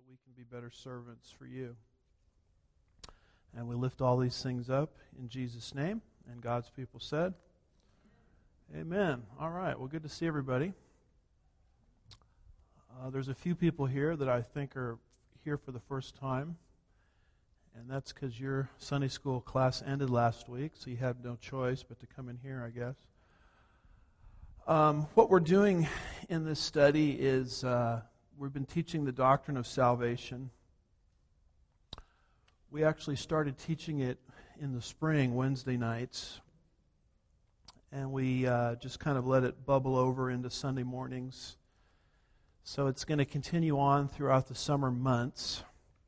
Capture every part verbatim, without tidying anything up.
we can be better servants for you. And we lift all these things up in Jesus' name, and God's people said, amen. All right, well, good to see everybody. Uh, there's a few people here that I think are here for the first time, and that's because your Sunday school class ended last week, so you had no choice but to come in here, I guess. Um, what we're doing in this study is uh, we've been teaching the doctrine of salvation. We actually started teaching it in the spring, Wednesday nights, and we uh, just kind of let it bubble over into Sunday mornings. So it's going to continue on throughout the summer months.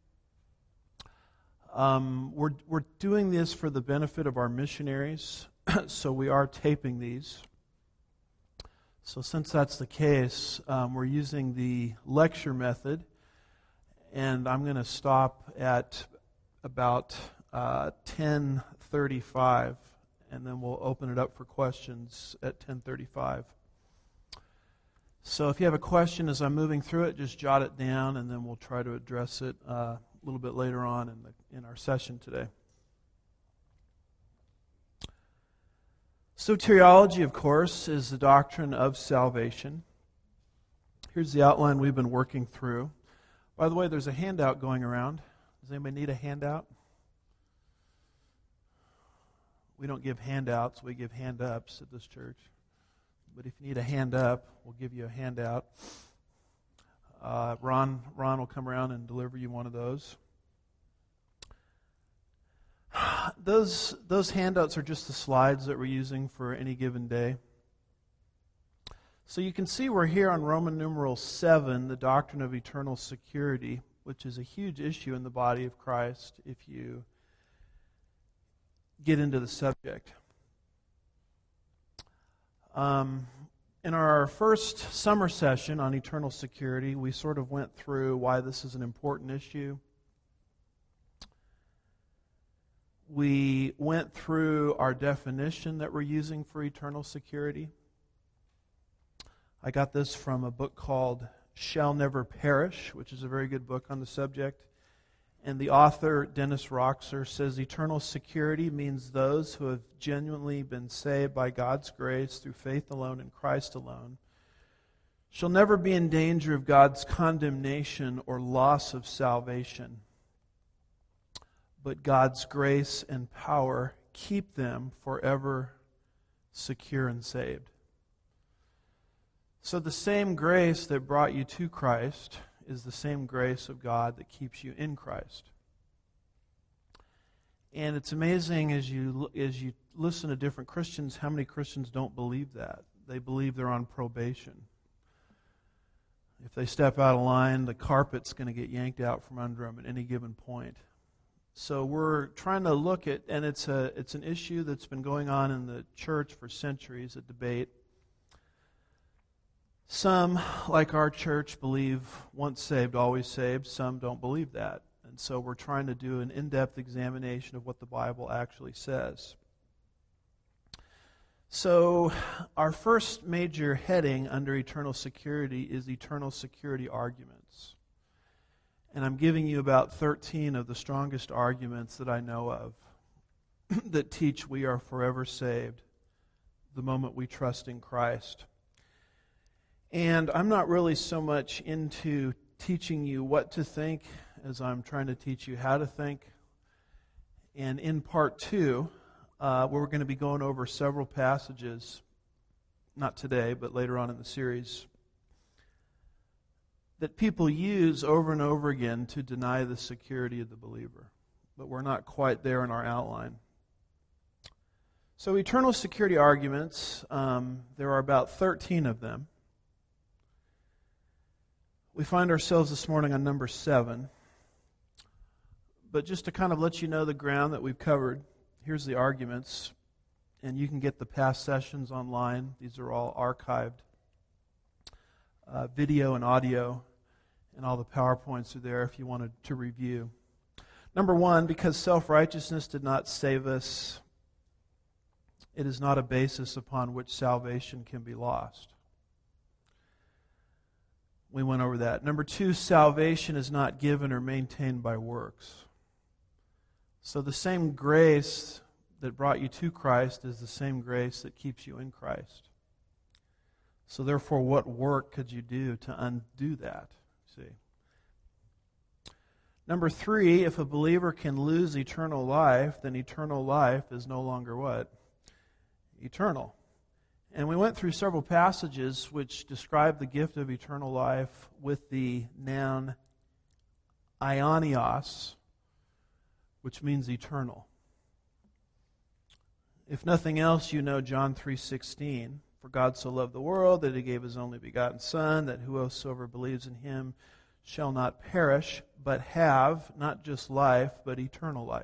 Um, we're we're doing this for the benefit of our missionaries, so we are taping these. So since that's the case, um, we're using the lecture method, and I'm going to stop at about uh, ten thirty-five, and then we'll open it up for questions at ten thirty-five. So if you have a question as I'm moving through it, just jot it down, and then we'll try to address it uh, a little bit later on in the in our session today. Soteriology, of course, is the doctrine of salvation. Here's the outline we've been working through. By the way, there's a handout going around. Does anybody need a handout? We don't give handouts, we give hand-ups at this church. But if you need a hand up, we'll give you a handout. Uh, Ron, Ron will come around and deliver you one of those. Those those handouts are just the slides that we're using for any given day. So you can see we're here on Roman numeral seven, the doctrine of eternal security, which is a huge issue in the body of Christ if you get into the subject. Um, in our first summer session on eternal security, we sort of went through why this is an important issue. We went through our definition that we're using for eternal security. I got this from a book called Shall Never Perish, which is a very good book on the subject. And the author, Dennis Roxer, says eternal security means those who have genuinely been saved by God's grace through faith alone in Christ alone shall never be in danger of God's condemnation or loss of salvation. But God's grace and power keep them forever secure and saved. So the same grace that brought you to Christ is the same grace of God that keeps you in Christ. And it's amazing as you as you listen to different Christians, how many Christians don't believe that. They believe they're on probation. If they step out of line, the carpet's going to get yanked out from under them at any given point. So we're trying to look at, and it's a it's an issue that's been going on in the church for centuries, a debate. Some, like our church, believe once saved, always saved. Some don't believe that. And so we're trying to do an in-depth examination of what the Bible actually says. So our first major heading under eternal security is eternal security arguments. And I'm giving you about thirteen of the strongest arguments that I know of that teach we are forever saved the moment we trust in Christ. And I'm not really so much into teaching you what to think as I'm trying to teach you how to think. And in part two, uh, where we're going to be going over several passages, not today, but later on in the series, that people use over and over again to deny the security of the believer. But we're not quite there in our outline. So eternal security arguments, um, there are about thirteen of them. We find ourselves this morning on number seven. But just to kind of let you know the ground that we've covered, here's the arguments. And you can get the past sessions online. These are all archived. Uh, video and audio. And all the PowerPoints are there if you wanted to review. Number one, because self-righteousness did not save us, it is not a basis upon which salvation can be lost. We went over that. Number two, salvation is not given or maintained by works. So the same grace that brought you to Christ is the same grace that keeps you in Christ. So therefore, what work could you do to undo that? See. Number three, if a believer can lose eternal life, then eternal life is no longer what? Eternal. And we went through several passages which describe the gift of eternal life with the noun aionios, which means eternal. If nothing else, you know John three sixteen. For God so loved the world that He gave His only begotten Son, that whosoever believes in Him shall not perish, but have not just life, but eternal life.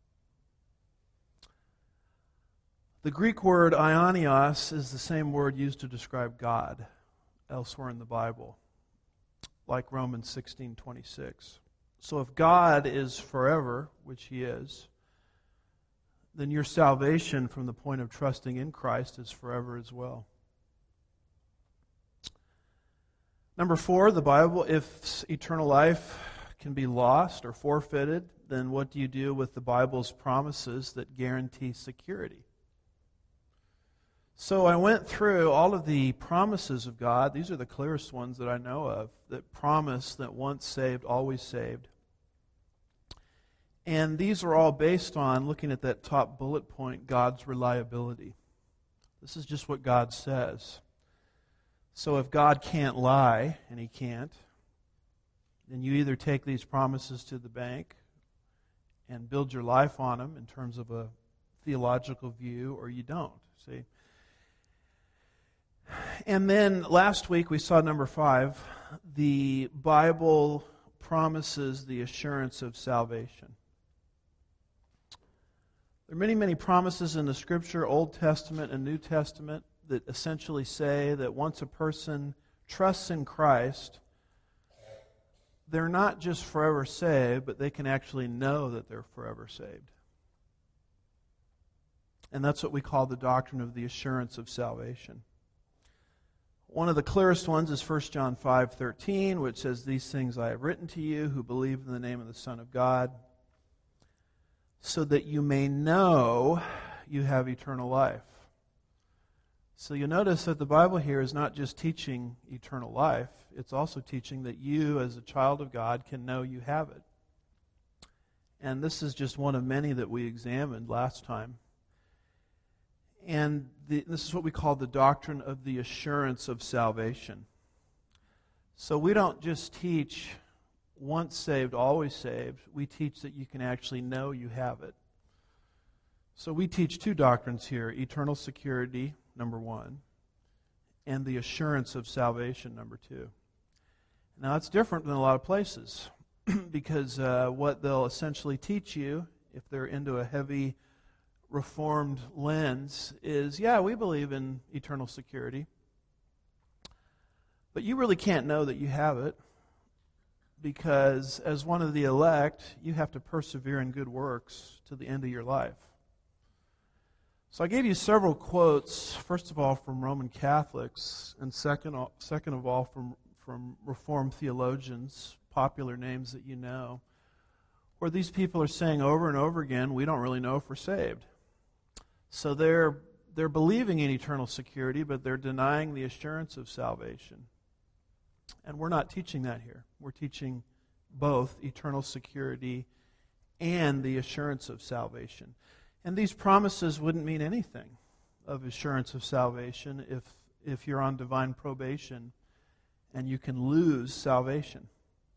The Greek word aionios is the same word used to describe God elsewhere in the Bible, like Romans sixteen twenty-six. So if God is forever, which He is, then your salvation from the point of trusting in Christ is forever as well. Number four, the Bible, if eternal life can be lost or forfeited, then what do you do with the Bible's promises that guarantee security? So I went through all of the promises of God. These are the clearest ones that I know of that promise that once saved, always saved. And these are all based on, looking at that top bullet point, God's reliability. This is just what God says. So if God can't lie, and He can't, then you either take these promises to the bank and build your life on them in terms of a theological view, or you don't. See? And then last week we saw number five, the Bible promises the assurance of salvation. There are many, many promises in the Scripture, Old Testament and New Testament, that essentially say that once a person trusts in Christ, they're not just forever saved, but they can actually know that they're forever saved. And that's what we call the doctrine of the assurance of salvation. One of the clearest ones is First John five thirteen, which says, "These things I have written to you who believe in the name of the Son of God, so that you may know you have eternal life." So you notice that the Bible here is not just teaching eternal life, it's also teaching that you as a child of God can know you have it. And this is just one of many that we examined last time. And the, this is what we call the doctrine of the assurance of salvation. So we don't just teach once saved, always saved. We teach that you can actually know you have it. So we teach two doctrines here: eternal security, number one, and the assurance of salvation, number two. Now, it's different than a lot of places because uh, what they'll essentially teach you, if they're into a heavy Reformed lens, is, yeah, we believe in eternal security, but you really can't know that you have it because as one of the elect, you have to persevere in good works to the end of your life. So I gave you several quotes, first of all from Roman Catholics, and second, second of all from, from Reformed theologians, popular names that you know, where these people are saying over and over again, we don't really know if we're saved. So they're, they're believing in eternal security, but they're denying the assurance of salvation. And we're not teaching that here. We're teaching both eternal security and the assurance of salvation. And these promises wouldn't mean anything of assurance of salvation if, if you're on divine probation and you can lose salvation.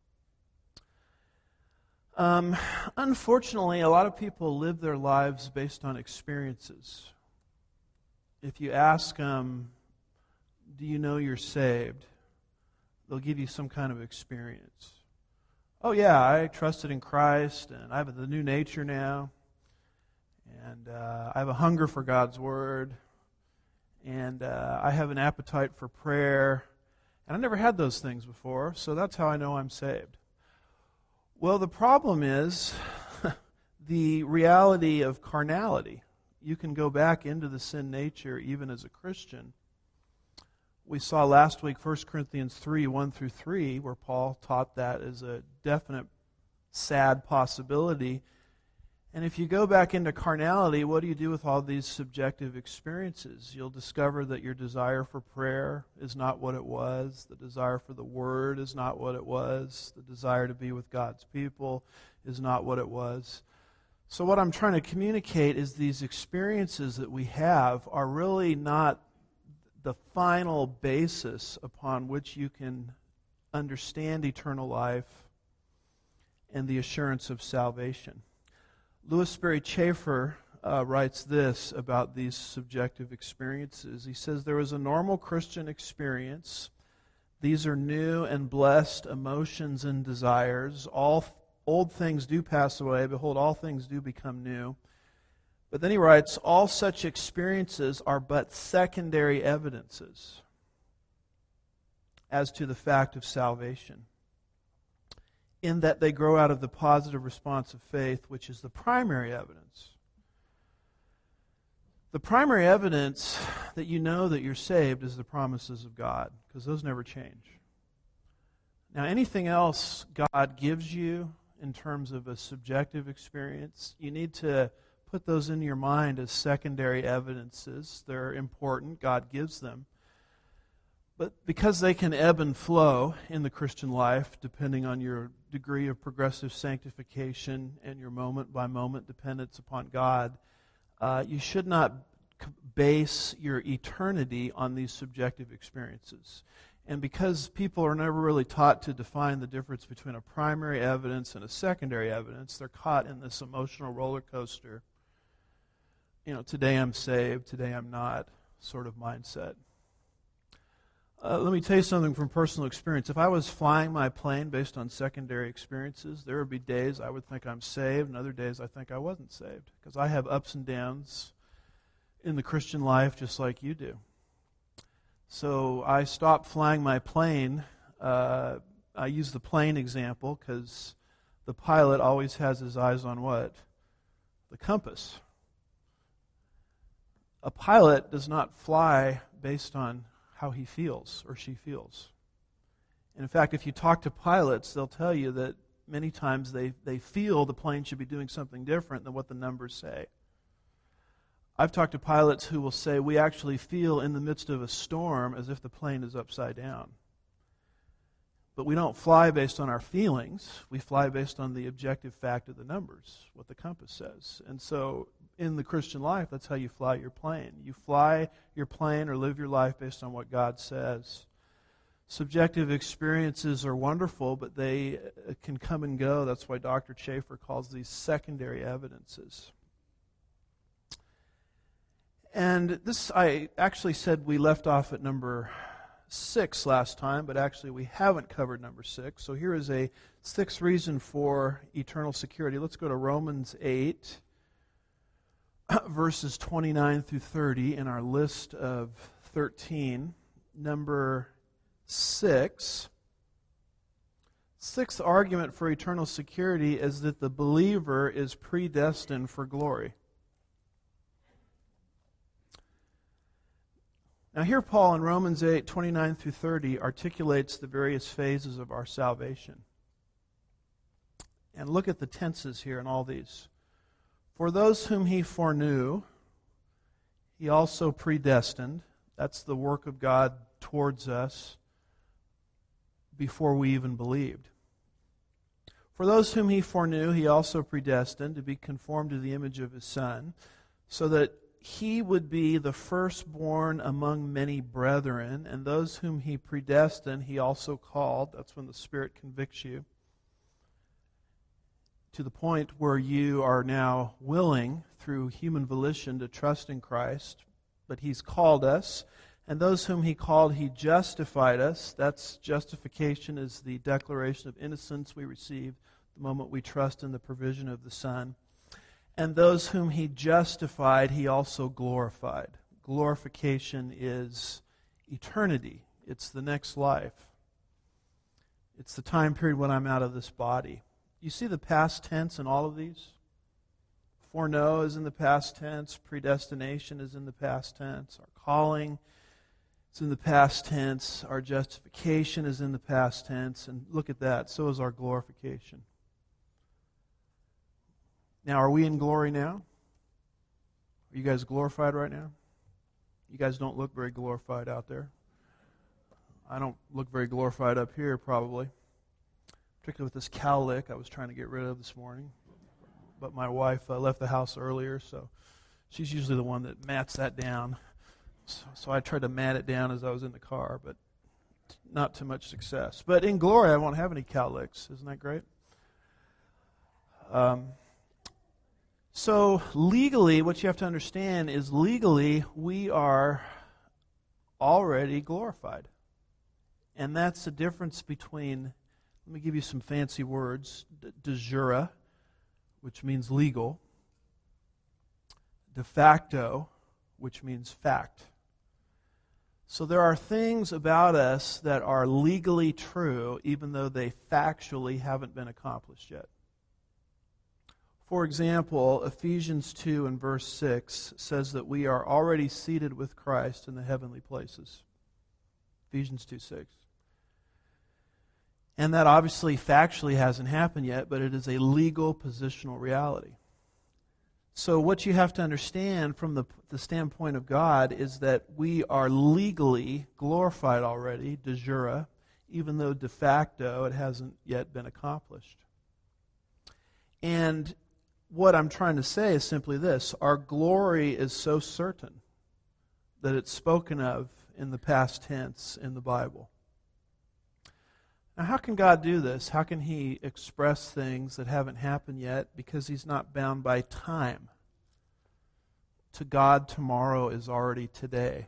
Um, unfortunately, a lot of people live their lives based on experiences. If you ask them, do you know you're saved? They'll give you some kind of experience. Oh yeah, I trusted in Christ and I have the new nature now. And uh, I have a hunger for God's Word. And uh, I have an appetite for prayer. And I never had those things before, so that's how I know I'm saved. Well, the problem is the reality of carnality. You can go back into the sin nature even as a Christian We saw last week First Corinthians three, one through three, where Paul taught that as a definite sad possibility. And if you go back into carnality, what do you do with all these subjective experiences? You'll discover that your desire for prayer is not what it was. The desire for the Word is not what it was. The desire to be with God's people is not what it was. So what I'm trying to communicate is these experiences that we have are really not the final basis upon which you can understand eternal life and the assurance of salvation. Louis Sperry Chafer uh, writes this about these subjective experiences. He says, there is a normal Christian experience. These are new and blessed emotions and desires. All f- old things do pass away. Behold, all things do become new. But then he writes, all such experiences are but secondary evidences as to the fact of salvation, in that they grow out of the positive response of faith, which is the primary evidence. The primary evidence that you know that you're saved is the promises of God, because those never change. Now, anything else God gives you in terms of a subjective experience, you need to put those in your mind as secondary evidences. They're important. God gives them. But because they can ebb and flow in the Christian life, depending on your degree of progressive sanctification and your moment-by-moment dependence upon God, uh, you should not base your eternity on these subjective experiences. And because people are never really taught to define the difference between a primary evidence and a secondary evidence, they're caught in this emotional roller coaster. You know, today I'm saved, today I'm not, sort of mindset. Uh, let me tell you something from personal experience. If I was flying my plane based on secondary experiences, there would be days I would think I'm saved, and other days I think I wasn't saved. Because I have ups and downs in the Christian life just like you do. So I stopped flying my plane. Uh, I use the plane example because the pilot always has his eyes on what? The compass. A pilot does not fly based on how he feels or she feels. And in fact, if you talk to pilots, they'll tell you that many times they, they feel the plane should be doing something different than what the numbers say. I've talked to pilots who will say, we actually feel in the midst of a storm as if the plane is upside down. But we don't fly based on our feelings. We fly based on the objective fact of the numbers, what the compass says. And so in the Christian life, that's how you fly your plane. You fly your plane or live your life based on what God says. Subjective experiences are wonderful, but they can come and go. That's why Doctor Chafer calls these secondary evidences. And this, I actually said we left off at number six last time, but actually we haven't covered number six. So here is a sixth reason for eternal security. Let's go to Romans eight. Verses twenty-nine through thirty in our list of thirteen. Number six. Sixth argument for eternal security is that the believer is predestined for glory. Now here Paul in Romans eight, twenty-nine through thirty articulates the various phases of our salvation. And look at the tenses here in all these. For those whom he foreknew, he also predestined. That's the work of God towards us before we even believed. For those whom he foreknew, he also predestined to be conformed to the image of his Son, so that he would be the firstborn among many brethren, and those whom he predestined, he also called. That's when the Spirit convicts you. To the point where you are now willing, through human volition, to trust in Christ. But he's called us. And those whom he called, he justified us. That's justification is the declaration of innocence we receive the moment we trust in the provision of the Son. And those whom he justified, he also glorified. Glorification is eternity. It's the next life. It's the time period when I'm out of this body. You see the past tense in all of these? Foreknow is in the past tense. Predestination is in the past tense. Our calling It's in the past tense. Our justification is in the past tense. And look at that. So is our glorification. Now, are we in glory now? Are you guys glorified right now? You guys don't look very glorified out there. I don't look very glorified up here, probably. Particularly with this cowlick I was trying to get rid of this morning. But my wife uh, left the house earlier, so she's usually the one that mats that down. So, so I tried to mat it down as I was in the car, but not too much success. But in glory, I won't have any cowlicks. Isn't that great? Um, so legally, what you have to understand is legally, we are already glorified. And that's the difference between, let me give you some fancy words, de jure, which means legal, de facto, which means fact. So there are things about us that are legally true, even though they factually haven't been accomplished yet. For example, Ephesians two and verse six says that we are already seated with Christ in the heavenly places. Ephesians two six. And that obviously factually hasn't happened yet, but it is a legal positional reality. So what you have to understand from the, the standpoint of God is that we are legally glorified already, de jure, even though de facto it hasn't yet been accomplished. And what I'm trying to say is simply this: our glory is so certain that it's spoken of in the past tense in the Bible. Now, how can God do this? How can He express things that haven't happened yet? Because He's not bound by time. To God, tomorrow is already today.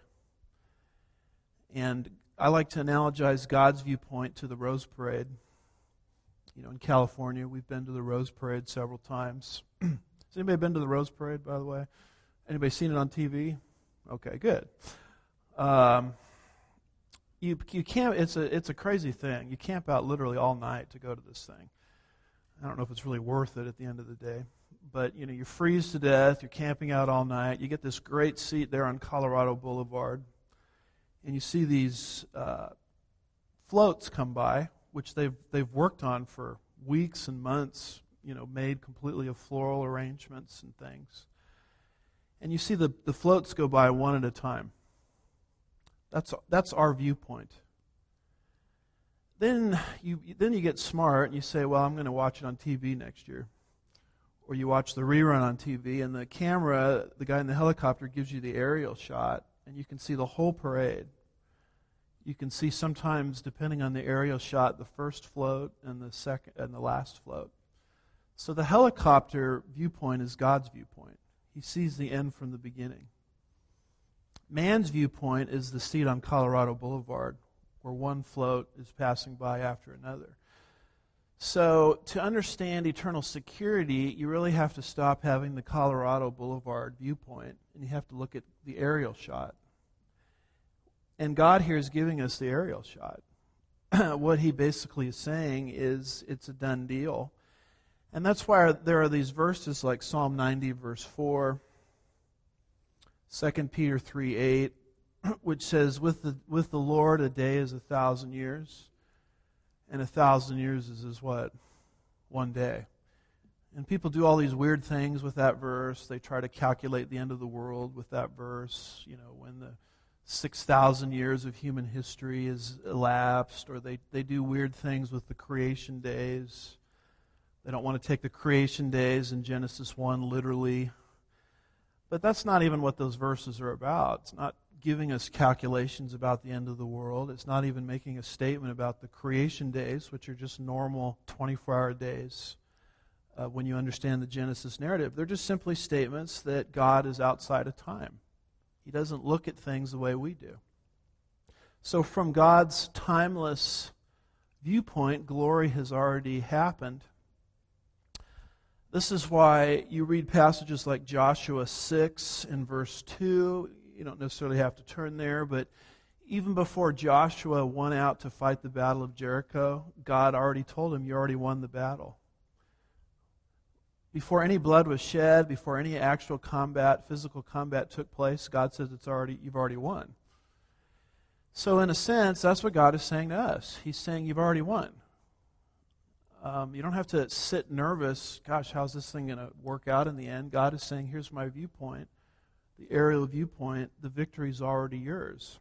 And I like to analogize God's viewpoint to the Rose Parade. You know, in California, we've been to the Rose Parade several times. Has anybody been to the Rose Parade, by the way? Anybody seen it on T V? Okay, good. Um, you you can't. It's a it's a crazy thing. You camp out literally all night to go to this thing. I don't know if it's really worth it at the end of the day, but you know, you freeze to death. You're camping out all night. You get this great seat there on Colorado Boulevard, and you see these uh, floats come by, which they've they've worked on for weeks and months. You know, made completely of floral arrangements and things. And you see the, the floats go by one at a time. That's that's our viewpoint. Then you then you get smart and you say, well, I'm going to watch it on T V next year. Or you watch the rerun on T V, and the camera, the guy in the helicopter gives you the aerial shot, and you can see the whole parade. You can see sometimes, depending on the aerial shot, the first float and the second and the last float. So the helicopter viewpoint is God's viewpoint. He sees the end from the beginning. Man's viewpoint is the seat on Colorado Boulevard, where one float is passing by after another. So to understand eternal security, you really have to stop having the Colorado Boulevard viewpoint, and you have to look at the aerial shot. And God here is giving us the aerial shot. What He basically is saying is it's a done deal. And that's why there are these verses like Psalm ninety, verse four, Second Peter three eight, which says, with the, with the Lord a day is a thousand years, and a thousand years is as what? One day. And people do all these weird things with that verse. They try to calculate the end of the world with that verse, you know, when the six thousand years of human history is elapsed, or they, they do weird things with the creation days. They don't want to take the creation days in Genesis one literally. But that's not even what those verses are about. It's not giving us calculations about the end of the world. It's not even making a statement about the creation days, which are just normal twenty-four hour days uh, when you understand the Genesis narrative. They're just simply statements that God is outside of time. He doesn't look at things the way we do. So from God's timeless viewpoint, glory has already happened. This is why you read passages like Joshua six in verse two. You don't necessarily have to turn there, but even before Joshua went out to fight the battle of Jericho, God already told him, you already won the battle. Before any blood was shed, before any actual combat, physical combat took place, God says it's already you've already won. So in a sense, that's what God is saying to us. He's saying, you've already won. Um, you don't have to sit nervous, gosh, how's this thing going to work out in the end? God is saying, here's my viewpoint, the aerial viewpoint, the victory's already yours.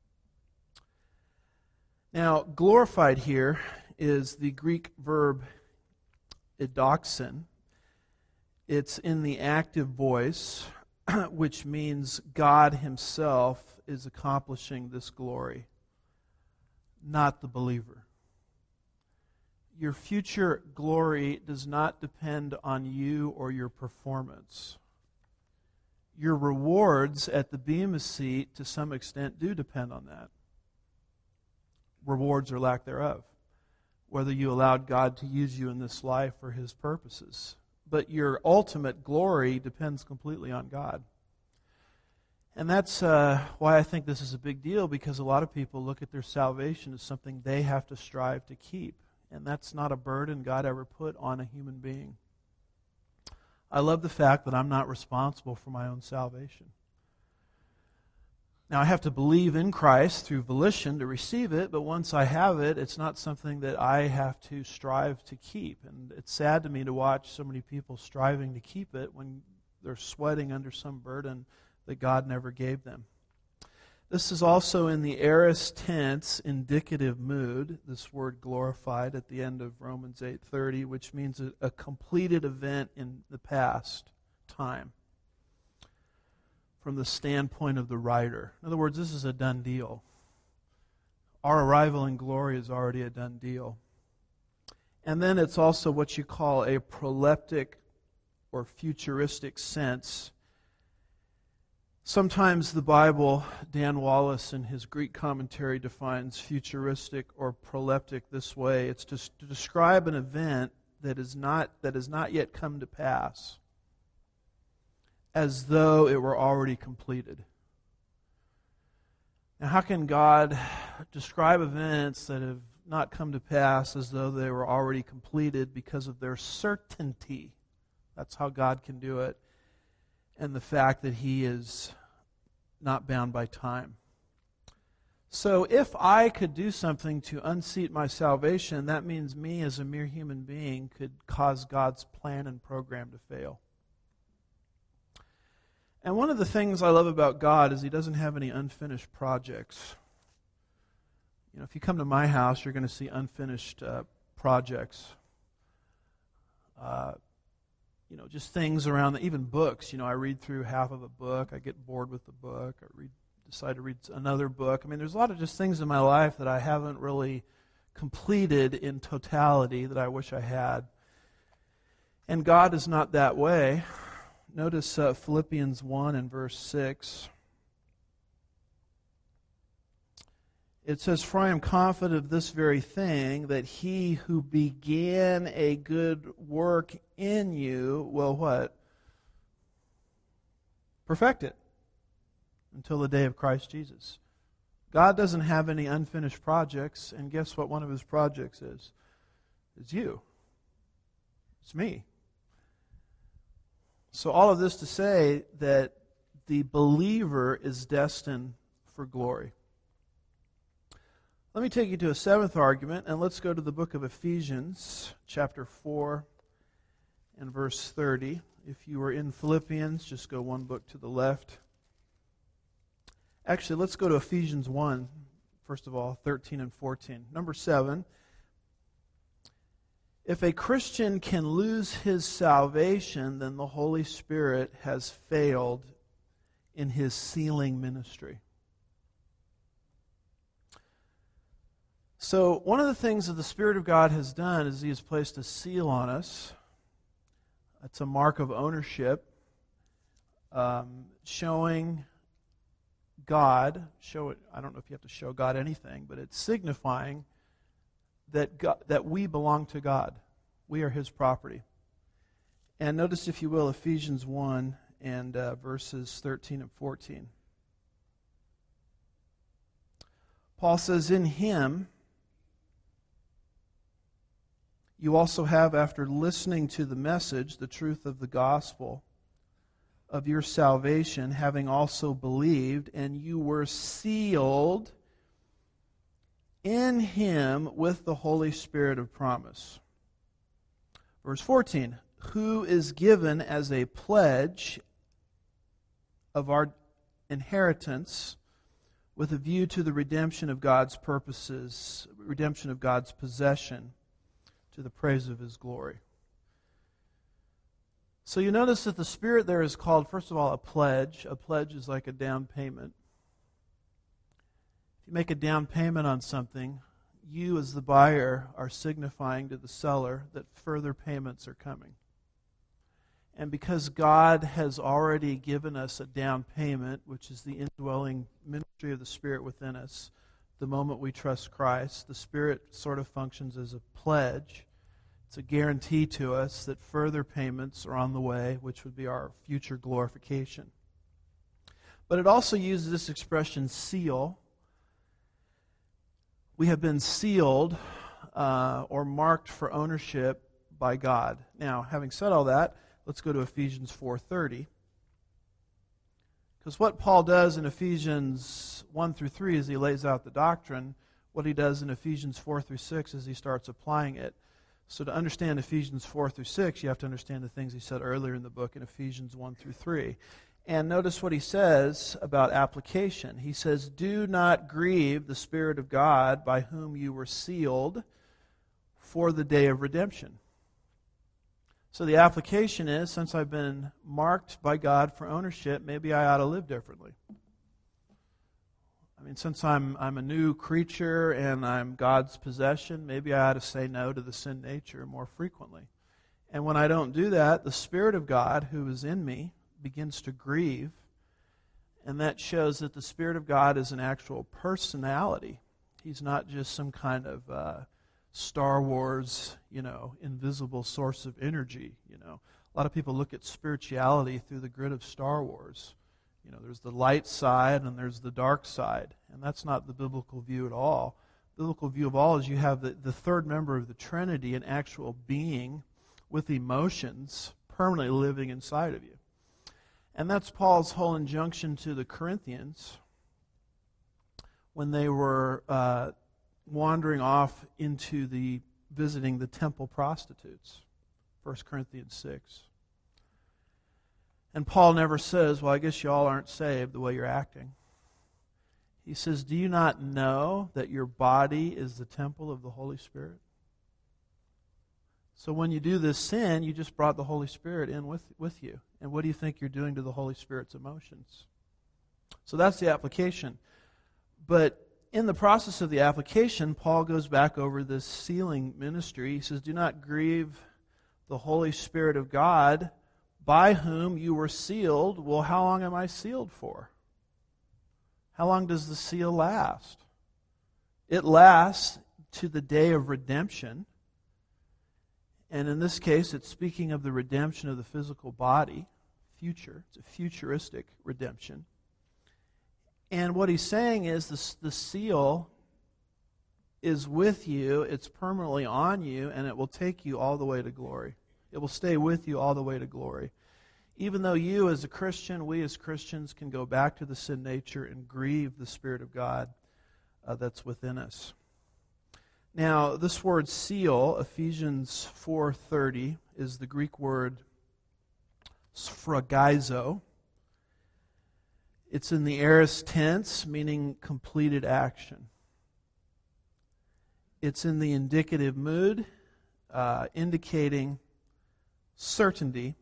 Now, glorified here is the Greek verb edoxin. It's in the active voice, which means God himself is accomplishing this glory, not the believer. Your future glory does not depend on you or your performance. Your rewards at the Bema seat, to some extent, do depend on that. Rewards or lack thereof. Whether you allowed God to use you in this life for his purposes. But your ultimate glory depends completely on God. And that's uh, why I think this is a big deal, because a lot of people look at their salvation as something they have to strive to keep. And that's not a burden God ever put on a human being. I love the fact that I'm not responsible for my own salvation. Now, I have to believe in Christ through volition to receive it, but once I have it, it's not something that I have to strive to keep. And it's sad to me to watch so many people striving to keep it when they're sweating under some burden that God never gave them. This is also in the aorist tense, indicative mood, this word glorified at the end of Romans eight thirty, which means a, a completed event in the past time from the standpoint of the writer. In other words, this is a done deal. Our arrival in glory is already a done deal. And then it's also what you call a proleptic or futuristic sense. Sometimes the Bible, Dan Wallace in his Greek commentary defines futuristic or proleptic this way. It's just to describe an event that is not that has not yet come to pass, as though it were already completed. Now, how can God describe events that have not come to pass as though they were already completed? Because of their certainty. That's how God can do it. And the fact that he is not bound by time. So if I could do something to unseat my salvation, that means me as a mere human being could cause God's plan and program to fail. And one of the things I love about God is he doesn't have any unfinished projects. You know, if you come to my house, you're going to see unfinished uh, projects. Uh, You know, just things around, the, even books. You know, I read through half of a book. I get bored with the book. I read, decide to read another book. I mean, there's a lot of just things in my life that I haven't really completed in totality that I wish I had. And God is not that way. Notice uh, Philippians one and verse six. It says, "For I am confident of this very thing, that he who began a good work in you will" what? "Perfect it until the day of Christ Jesus." God doesn't have any unfinished projects, and guess what one of his projects is? It's you. It's me. So all of this to say that the believer is destined for glory. Let me take you to a seventh argument, and let's go to the book of Ephesians, chapter four and verse thirty. If you were in Philippians, just go one book to the left. Actually, let's go to Ephesians one, first of all, thirteen and fourteen. Number seven, if a Christian can lose his salvation, then the Holy Spirit has failed in his sealing ministry. So one of the things that the Spirit of God has done is he has placed a seal on us. It's a mark of ownership, um, showing God, show it, I don't know if you have to show God anything, but it's signifying that God, that we belong to God. We are his property. And notice, if you will, Ephesians one and uh, verses thirteen and fourteen. Paul says, "In him you also have, after listening to the message, the truth of the gospel of your salvation, having also believed, and you were sealed in him with the Holy Spirit of promise. Verse fourteen, who is given as a pledge of our inheritance with a view to the redemption of God's purposes, redemption of God's possession, to the praise of his glory. So you notice that the Spirit there is called, first of all, a pledge. A pledge is like a down payment. If you make a down payment on something, you as the buyer are signifying to the seller that further payments are coming. And because God has already given us a down payment, which is the indwelling ministry of the Spirit within us, the moment we trust Christ, the Spirit sort of functions as a pledge. It's a guarantee to us that further payments are on the way, which would be our future glorification. But it also uses this expression, seal. We have been sealed uh, or marked for ownership by God. Now, having said all that, let's go to Ephesians four thirty. Because what Paul does in Ephesians one through three is he lays out the doctrine. What he does in Ephesians four through six is he starts applying it. So to understand Ephesians four through six, you have to understand the things he said earlier in the book in Ephesians one through three. And notice what he says about application. He says, do not grieve the Spirit of God by whom you were sealed for the day of redemption. So the application is, since I've been marked by God for ownership, maybe I ought to live differently. I mean, since I'm I'm a new creature and I'm God's possession, maybe I ought to say no to the sin nature more frequently. And when I don't do that, the Spirit of God who is in me begins to grieve, and that shows that the Spirit of God is an actual personality. He's not just some kind of uh, Star Wars, you know, invisible source of energy. You know, a lot of people look at spirituality through the grid of Star Wars. You know, there's the light side and there's the dark side, and that's not the biblical view at all. The biblical view of all is you have the, the third member of the Trinity, an actual being with emotions permanently living inside of you. And that's Paul's whole injunction to the Corinthians when they were uh, wandering off into the visiting the temple prostitutes. First Corinthians six. And Paul never says, well, I guess you all aren't saved the way you're acting. He says, do you not know that your body is the temple of the Holy Spirit? So when you do this sin, you just brought the Holy Spirit in with, with you. And what do you think you're doing to the Holy Spirit's emotions? So that's the application. But in the process of the application, Paul goes back over this sealing ministry. He says, do not grieve the Holy Spirit of God, by whom you were sealed. Well, how long am I sealed for? How long does the seal last? It lasts to the day of redemption. And in this case, it's speaking of the redemption of the physical body, future. It's a futuristic redemption. And what he's saying is the, the seal is with you, it's permanently on you, and it will take you all the way to glory. It will stay with you all the way to glory. Even though you as a Christian, we as Christians can go back to the sin nature and grieve the Spirit of God uh, that's within us. Now, this word seal, Ephesians four thirty, is the Greek word sphragizo. It's in the aorist tense, meaning completed action. It's in the indicative mood, uh, indicating certainty.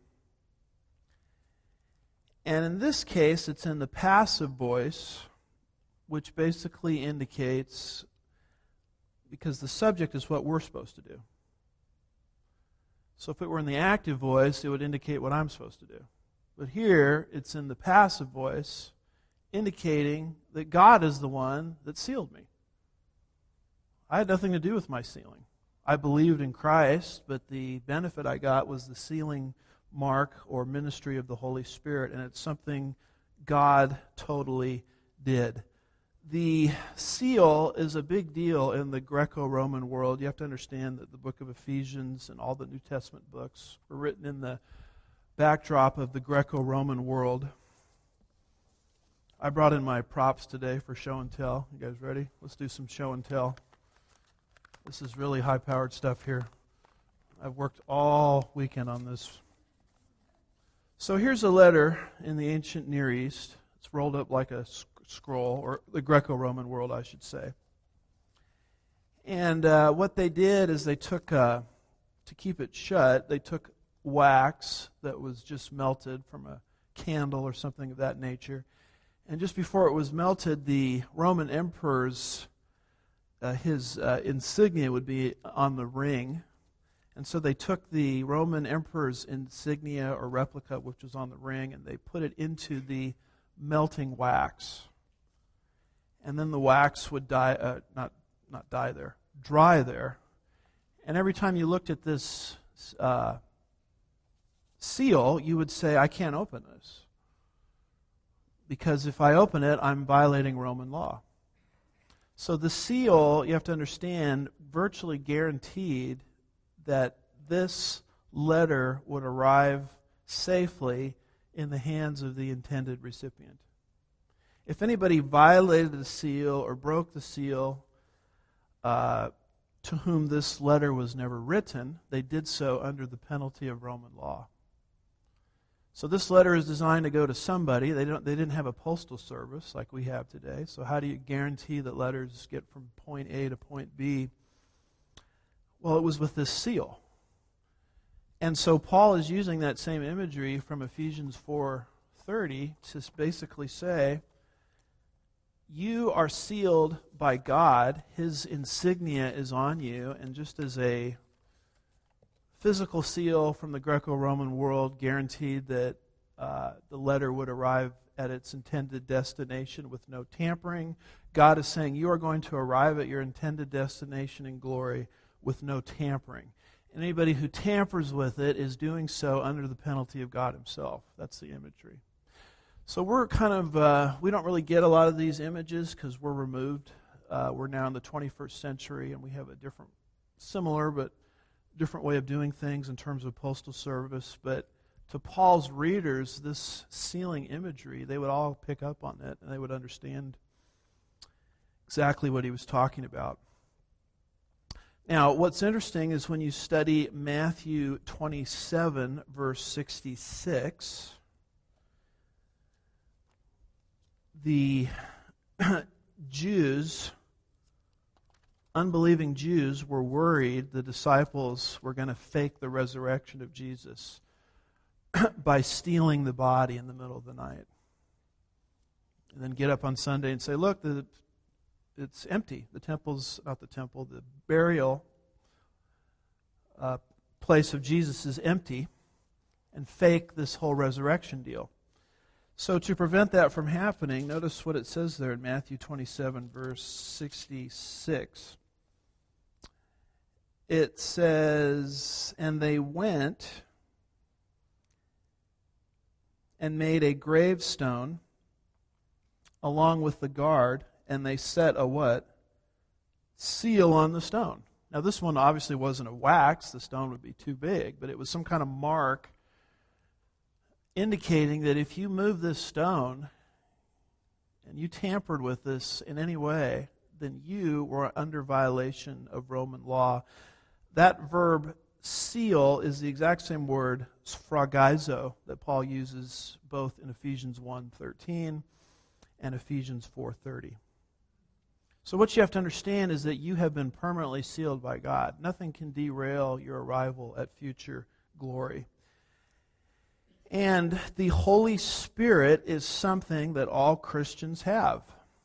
And in this case, it's in the passive voice, which basically indicates, because the subject is what we're supposed to do. So if it were in the active voice, it would indicate what I'm supposed to do. But here, it's in the passive voice, indicating that God is the one that sealed me. I had nothing to do with my sealing. I believed in Christ, but the benefit I got was the sealing mark or ministry of the Holy Spirit, and it's something God totally did. The seal is a big deal in the Greco-Roman world. You have to understand that the book of Ephesians and all the New Testament books were written in the backdrop of the Greco-Roman world. I brought in my props today for show and tell. You guys ready? Let's do some show and tell. This is really high-powered stuff here. I've worked all weekend on this. So here's a letter in the ancient Near East. It's rolled up like a sc- scroll, or the Greco-Roman world, I should say. And uh, what they did is they took, uh, to keep it shut, they took wax that was just melted from a candle or something of that nature. And just before it was melted, the Roman emperor's, uh, his uh, insignia would be on the ring. And so they took the Roman emperor's insignia or replica, which was on the ring, and they put it into the melting wax. And then the wax would die, uh, not not die there, dry there. And every time you looked at this uh, seal, you would say, I can't open this. Because if I open it, I'm violating Roman law. So the seal, you have to understand, virtually guaranteed that this letter would arrive safely in the hands of the intended recipient. If anybody violated the seal or broke the seal, uh, to whom this letter was never written, they did so under the penalty of Roman law. So this letter is designed to go to somebody. They don't. They didn't have a postal service like we have today. So how do you guarantee that letters get from point A to point B? Well, it was with this seal. And so Paul is using that same imagery from Ephesians four thirty to basically say, you are sealed by God. His insignia is on you, and just as a physical seal from the Greco-Roman world guaranteed that uh, the letter would arrive at its intended destination with no tampering, God is saying you are going to arrive at your intended destination in glory with no tampering. And anybody who tampers with it is doing so under the penalty of God himself. That's the imagery. So we're kind of, uh, we don't really get a lot of these images because we're removed. Uh, we're now in the twenty-first century and we have a different, similar but different way of doing things in terms of postal service. But to Paul's readers, this sealing imagery, they would all pick up on it and they would understand exactly what he was talking about. Now, what's interesting is when you study Matthew twenty-seven, verse sixty-six, the Jews, unbelieving Jews, were worried the disciples were going to fake the resurrection of Jesus by stealing the body in the middle of the night. And then get up on Sunday and say, look, the, it's empty. The temple's, not the temple, the burial uh, place of Jesus is empty, and fake this whole resurrection deal. So to prevent that from happening, notice what it says there in Matthew twenty-seven, verse sixty-six. It says, and they went and made a gravestone along with the guard, and they set a what? Seal on the stone. Now this one obviously wasn't a wax, the stone would be too big, but it was some kind of mark indicating that if you move this stone and you tampered with this in any way, then you were under violation of Roman law. That verb seal is the exact same word, sphragizo, that Paul uses both in Ephesians one thirteen and Ephesians four thirty. So what you have to understand is that you have been permanently sealed by God. Nothing can derail your arrival at future glory. And the Holy Spirit is something that all Christians have.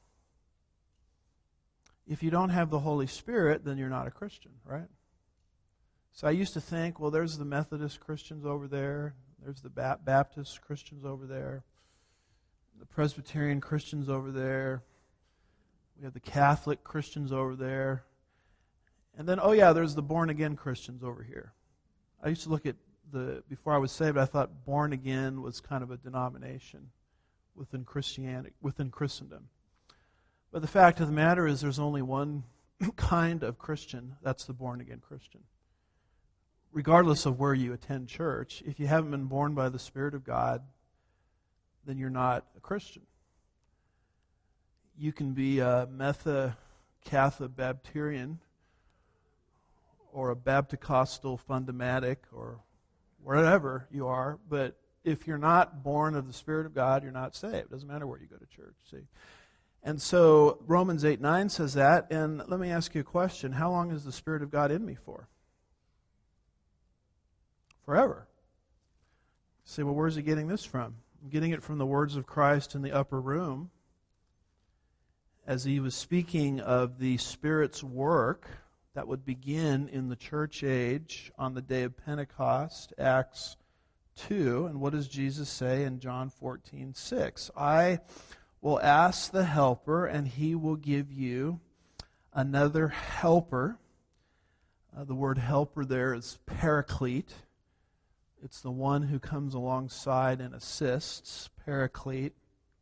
If you don't have the Holy Spirit, then you're not a Christian, right? So I used to think, well, there's the Methodist Christians over there, there's the Baptist Christians over there, the Presbyterian Christians over there, we have the Catholic Christians over there, and then, oh yeah, there's the born-again Christians over here. I used to look at the, before I was saved, I thought born again was kind of a denomination within Christianity, within Christendom. But the fact of the matter is there's only one kind of Christian, that's the born-again Christian. Regardless of where you attend church, if you haven't been born by the Spirit of God, then you're not a Christian. You can be a Metha Catholic Baptarian or a Baptist-costal fundamatic or wherever you are, but if you're not born of the Spirit of God, you're not saved. It doesn't matter where you go to church, see. And so Romans eight nine says that, and let me ask you a question. How long is the Spirit of God in me for? Forever. You say, well, where's he getting this from? I'm getting it from the words of Christ in the upper room as he was speaking of the Spirit's work that would begin in the church age on the day of Pentecost, Acts two. And what does Jesus say in John fourteen six? I will ask the helper, and he will give you another helper. Uh, the word helper there is paraclete. It's the one who comes alongside and assists, paraclete.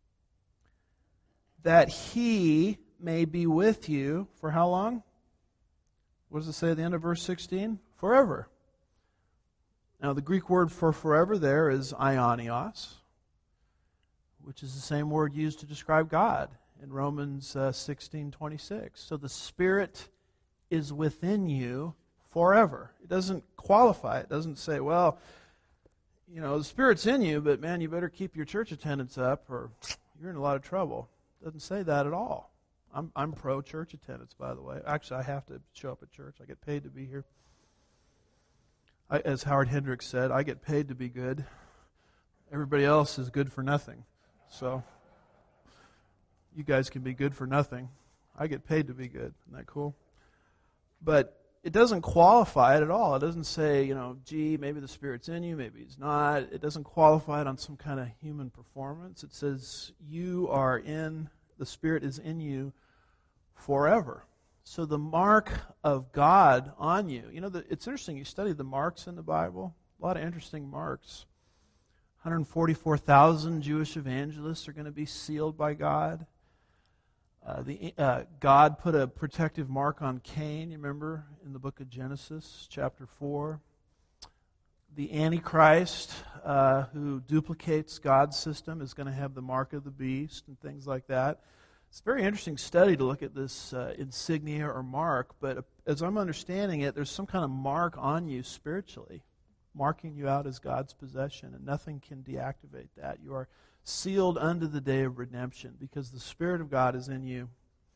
That he may be with you for how long? What does it say at the end of verse sixteen? Forever. Now, the Greek word for forever there is aionios, which is the same word used to describe God in Romans uh, sixteen twenty-six. So the Spirit is within you forever. It doesn't qualify. It doesn't say, well, you know, the Spirit's in you, but man, you better keep your church attendance up or you're in a lot of trouble. It doesn't say that at all. I'm I'm pro church attendance, by the way. Actually, I have to show up at church. I get paid to be here. I, as Howard Hendricks said, I get paid to be good. Everybody else is good for nothing. So you guys can be good for nothing. I get paid to be good. Isn't that cool? But it doesn't qualify it at all. It doesn't say, you know, gee, maybe the Spirit's in you, maybe he's not. It doesn't qualify it on some kind of human performance. It says you are in, the Spirit is in you forever. So the mark of God on you, you know, the, it's interesting, you study the marks in the Bible, a lot of interesting marks. one hundred forty-four thousand Jewish evangelists are going to be sealed by God. Uh, the uh, God put a protective mark on Cain, you remember, in the book of Genesis, chapter four. The Antichrist, uh, who duplicates God's system, is going to have the mark of the beast and things like that. It's a very interesting study to look at this uh, insignia or mark, but as I'm understanding it, there's some kind of mark on you spiritually, marking you out as God's possession, and nothing can deactivate that. You are sealed unto the day of redemption because the Spirit of God is in you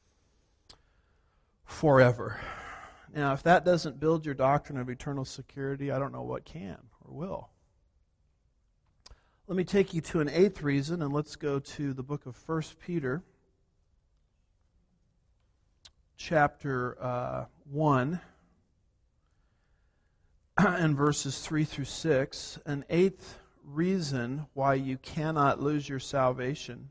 forever. Now, if that doesn't build your doctrine of eternal security, I don't know what can or will. Let me take you to an eighth reason, and let's go to the book of First Peter, chapter uh, one, and verses three through six. An eighth reason why you cannot lose your salvation.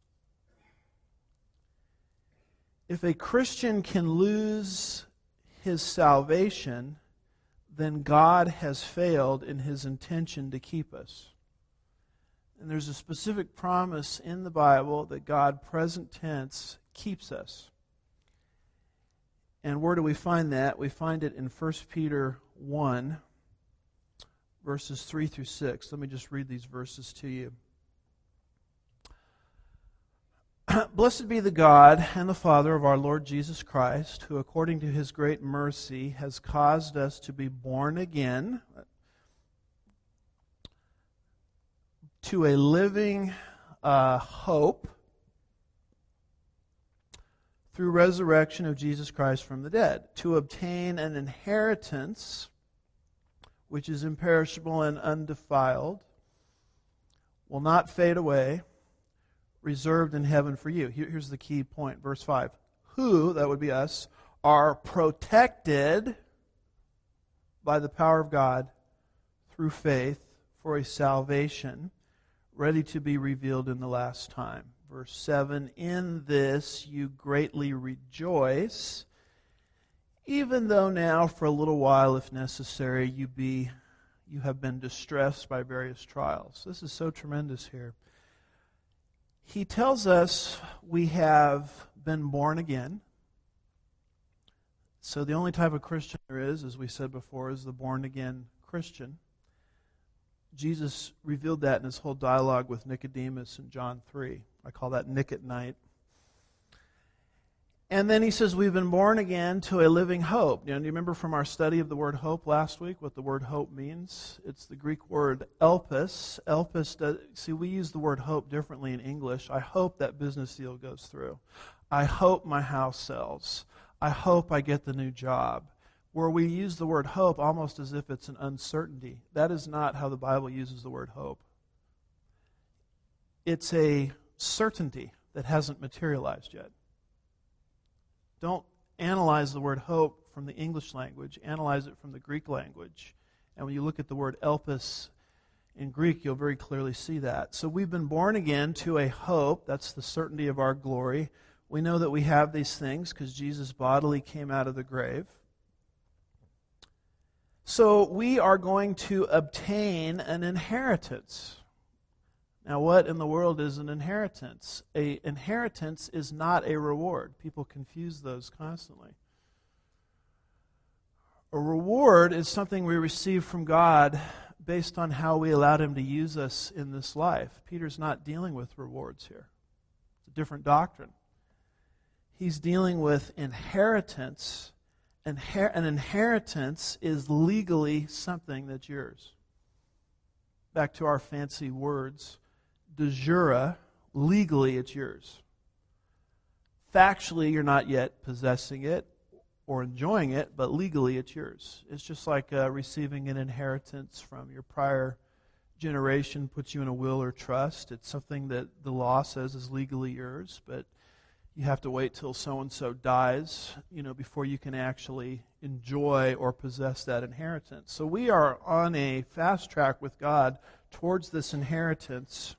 If a Christian can lose his salvation, then God has failed in his intention to keep us. And there's a specific promise in the Bible that God, present tense, keeps us. And where do we find that? We find it in First Peter one, verses three through six. Let me just read these verses to you. Blessed be the God and the Father of our Lord Jesus Christ, who according to his great mercy has caused us to be born again to a living uh, hope through resurrection of Jesus Christ from the dead, to obtain an inheritance which is imperishable and undefiled, will not fade away, reserved in heaven for you. Here, here's the key point, verse five. Who, that would be us, are protected by the power of God through faith for a salvation ready to be revealed in the last time. Verse seven, in this you greatly rejoice, even though now for a little while, if necessary, you be you have been distressed by various trials. This is so tremendous here. He tells us we have been born again. So the only type of Christian there is, as we said before, is the born-again Christian. Jesus revealed that in his whole dialogue with Nicodemus in John three. I call that Nick at night. And then he says we've been born again to a living hope. You know, do you remember from our study of the word hope last week what the word hope means? It's the Greek word elpis. Elpis, does, see, we use the word hope differently in English. I hope that business deal goes through. I hope my house sells. I hope I get the new job. Where we use the word hope almost as if it's an uncertainty. That is not how the Bible uses the word hope. It's a certainty that hasn't materialized yet. Don't analyze the word hope from the English language. Analyze it from the Greek language. And when you look at the word elpis in Greek, you'll very clearly see that. So we've been born again to a hope. That's the certainty of our glory. We know that we have these things because Jesus bodily came out of the grave. So we are going to obtain an inheritance. Now, what in the world is an inheritance? An inheritance is not a reward. People confuse those constantly. A reward is something we receive from God based on how we allowed Him to use us in this life. Peter's not dealing with rewards here. It's a different doctrine. He's dealing with inheritance. Inher- an inheritance is legally something that's yours. Back to our fancy words. De jure, legally it's yours. Factually, you're not yet possessing it or enjoying it, but legally it's yours. It's just like uh, receiving an inheritance from your prior generation puts you in a will or trust. It's something that the law says is legally yours, but you have to wait till so-and-so dies, you know, before you can actually enjoy or possess that inheritance. So we are on a fast track with God towards this inheritance.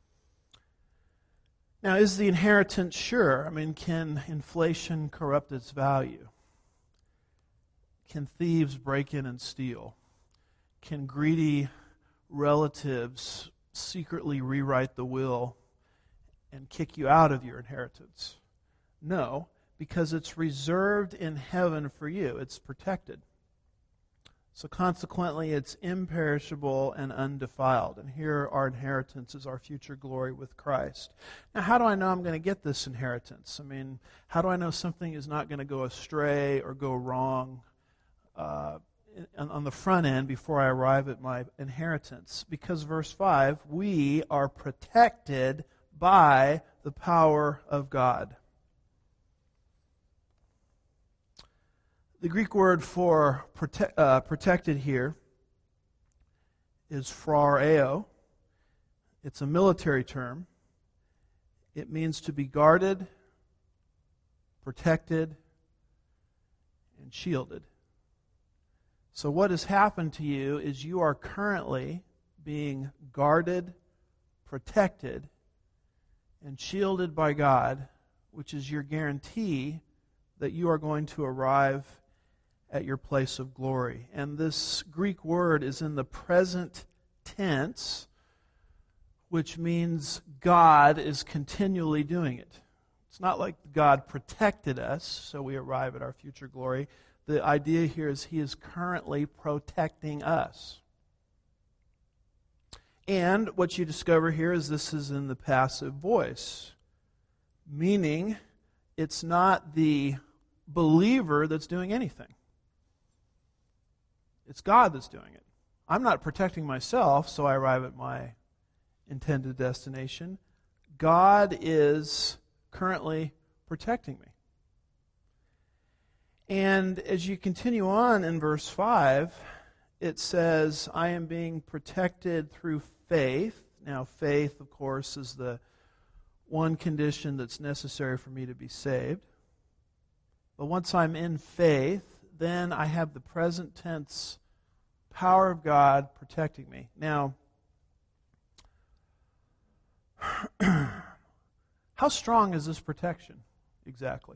Now, is the inheritance sure? I mean, can inflation corrupt its value? Can thieves break in and steal? Can greedy relatives secretly rewrite the will and kick you out of your inheritance? No, because it's reserved in heaven for you. It's protected. So consequently, it's imperishable and undefiled. And here our inheritance is our future glory with Christ. Now, how do I know I'm going to get this inheritance? I mean, how do I know something is not going to go astray or go wrong uh, on the front end before I arrive at my inheritance? Because verse five, we are protected by the power of God. The Greek word for prote- uh, protected here is phroureo. It's a military term. It means to be guarded, protected, and shielded. So what has happened to you is you are currently being guarded, protected, and shielded by God, which is your guarantee that you are going to arrive at your place of glory. And this Greek word is in the present tense, which means God is continually doing it. It's not like God protected us, so we arrive at our future glory. The idea here is He is currently protecting us. And what you discover here is this is in the passive voice, meaning it's not the believer that's doing anything. It's God that's doing it. I'm not protecting myself, so I arrive at my intended destination. God is currently protecting me. And as you continue on in verse five, it says, I am being protected through faith. Now, faith, of course, is the one condition that's necessary for me to be saved. But once I'm in faith, then I have the present tense power of God protecting me. Now, how strong is this protection exactly?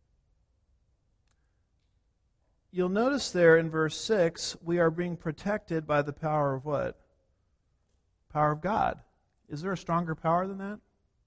You'll notice there in verse six, we are being protected by the power of what? Power of God. Is there a stronger power than that?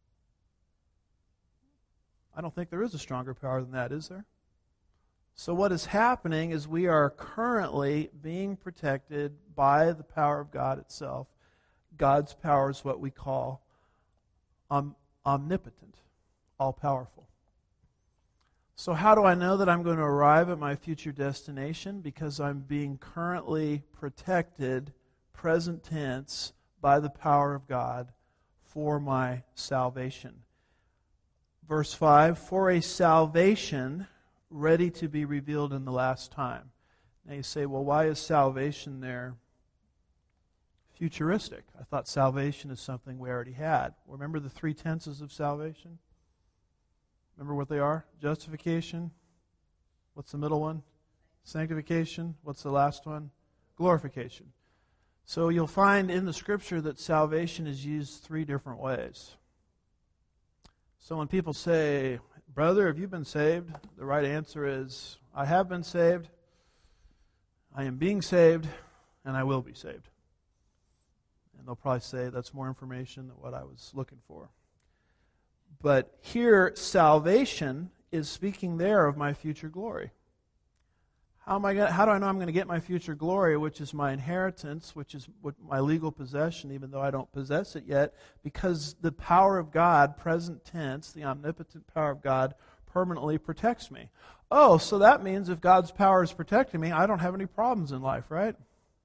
I don't think there is a stronger power than that, is there? So what is happening is we are currently being protected by the power of God itself. God's power is what we call om- omnipotent, all-powerful. So how do I know that I'm going to arrive at my future destination? Because I'm being currently protected, present tense, by the power of God for my salvation. Verse five, for a salvation ready to be revealed in the last time. Now you say, well, why is salvation there futuristic? I thought salvation is something we already had. Remember the three tenses of salvation? Remember what they are? Justification. What's the middle one? Sanctification. What's the last one? Glorification. So you'll find in the Scripture that salvation is used three different ways. So when people say, brother, have you been saved? The right answer is, I have been saved, I am being saved, and I will be saved. And they'll probably say that's more information than what I was looking for. But here, salvation is speaking there of my future glory. How am I going? How do I know I'm going to get my future glory, which is my inheritance, which is what my legal possession, even though I don't possess it yet? Because the power of God, present tense, the omnipotent power of God, permanently protects me. Oh, so that means if God's power is protecting me, I don't have any problems in life, right?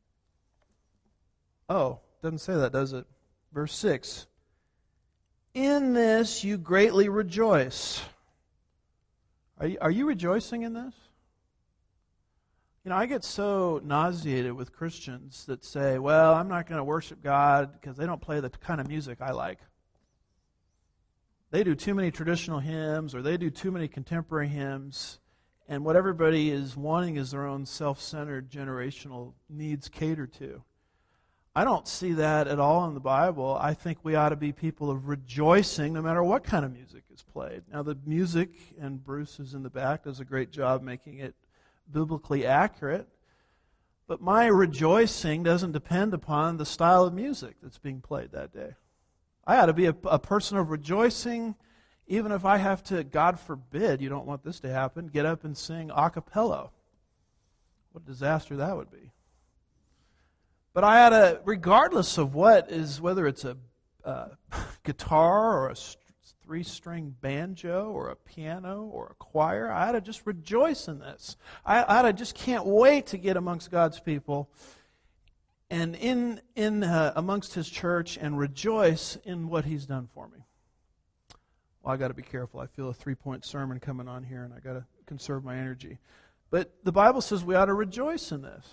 Oh, doesn't say that, does it? Verse six. In this you greatly rejoice. Are you, are you rejoicing in this? You know, I get so nauseated with Christians that say, well, I'm not going to worship God because they don't play the kind of music I like. They do too many traditional hymns or they do too many contemporary hymns, and what everybody is wanting is their own self-centered generational needs catered to. I don't see that at all in the Bible. I think we ought to be people of rejoicing no matter what kind of music is played. Now the music, and Bruce is in the back, does a great job making it biblically accurate, but my rejoicing doesn't depend upon the style of music that's being played that day. I ought to be a, a person of rejoicing, even if I have to, God forbid, you don't want this to happen, get up and sing a cappella. What a disaster that would be. But I ought to, regardless of what is, whether it's a uh, guitar or a three-string banjo or a piano or a choir, I ought to just rejoice in this. I, I ought to just can't wait to get amongst God's people and in in uh, amongst His church and rejoice in what He's done for me. Well, I got to be careful. I feel a three-point sermon coming on here, and I got to conserve my energy. But the Bible says we ought to rejoice in this.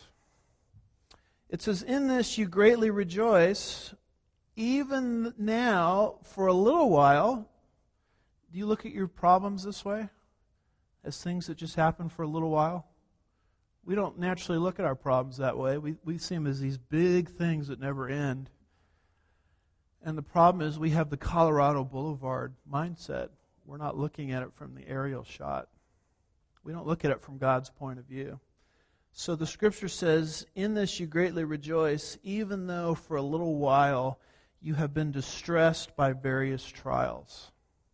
It says, in this you greatly rejoice, even now, for a little while. Do you look at your problems this way? As things that just happen for a little while? We don't naturally look at our problems that way. We, we see them as these big things that never end. And the problem is we have the Colorado Boulevard mindset. We're not looking at it from the aerial shot. We don't look at it from God's point of view. So the Scripture says, in this you greatly rejoice, even though for a little while you have been distressed by various trials.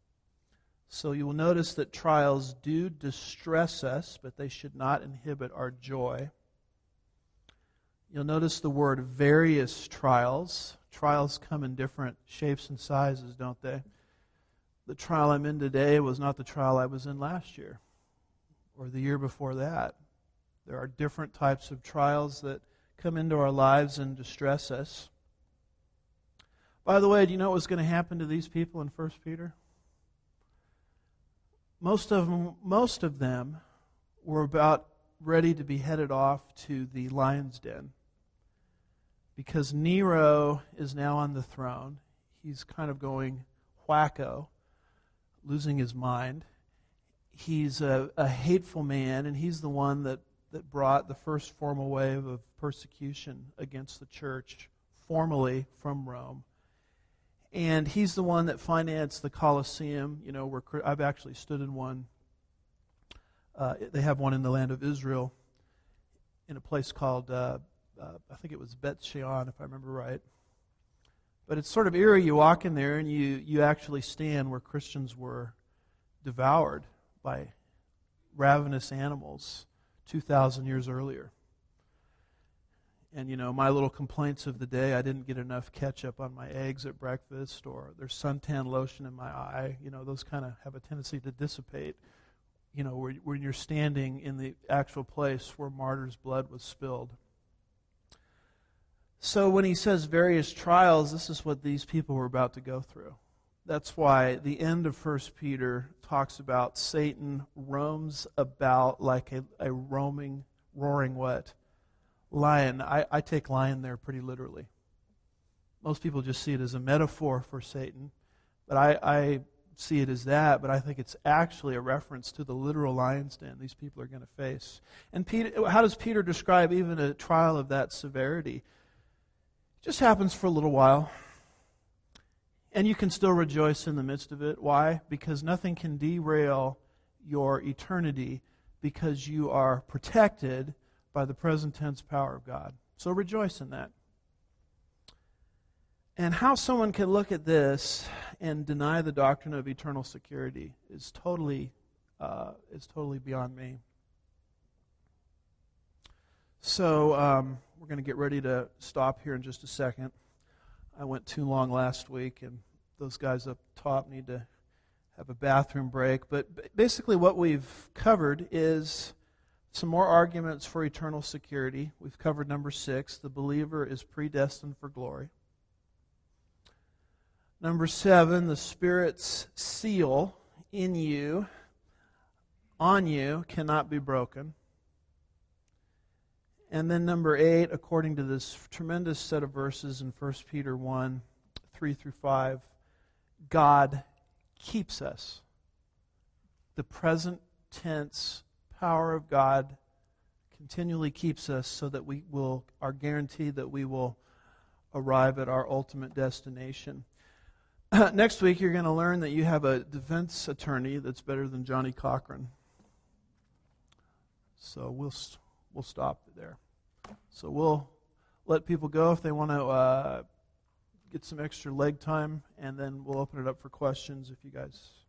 So you will notice that trials do distress us, but they should not inhibit our joy. You'll notice the word various trials. Trials come in different shapes and sizes, don't they? The trial I'm in today was not the trial I was in last year or the year before that. There are different types of trials that come into our lives and distress us. By the way, do you know what was going to happen to these people in First Peter? Most of them, most of them were about ready to be headed off to the lion's den because Nero is now on the throne. He's kind of going wacko, losing his mind. He's a, a hateful man, and he's the one that, that brought the first formal wave of persecution against the church formally from Rome. And he's the one that financed the Colosseum, you know, where I've actually stood in one. Uh, they have one in the land of Israel in a place called, uh, uh, I think it was Beth Shean, if I remember right. But it's sort of eerie. You walk in there and you, you actually stand where Christians were devoured by ravenous animals two thousand years earlier. And, you know, my little complaints of the day, I didn't get enough ketchup on my eggs at breakfast, or there's suntan lotion in my eye. You know, those kind of have a tendency to dissipate you know, where, when you're standing in the actual place where martyrs' blood was spilled. So when he says various trials, this is what these people were about to go through. That's why the end of First Peter talks about Satan roams about like a, a roaming, roaring what? Lion. I, I take lion there pretty literally. Most people just see it as a metaphor for Satan, but I, I see it as that, but I think it's actually a reference to the literal lion's den these people are going to face. And Peter, how does Peter describe even a trial of that severity? It just happens for a little while. And you can still rejoice in the midst of it. Why? Because nothing can derail your eternity because you are protected by the present tense power of God. So rejoice in that. And how someone can look at this and deny the doctrine of eternal security is totally, uh, is totally beyond me. So um, we're going to get ready to stop here in just a second. I went too long last week, and those guys up top need to have a bathroom break. But basically what we've covered is some more arguments for eternal security. We've covered number six, the believer is predestined for glory. Number seven, the Spirit's seal in you, on you, cannot be broken. And then number eight, according to this tremendous set of verses in First Peter one, three through five, God keeps us. The present tense power of God continually keeps us so that we will are guaranteed that we will arrive at our ultimate destination. Next week, you're going to learn that you have a defense attorney that's better than Johnny Cochran. So we'll we'll stop there. So we'll let people go if they want to uh, get some extra leg time, and then we'll open it up for questions if you guys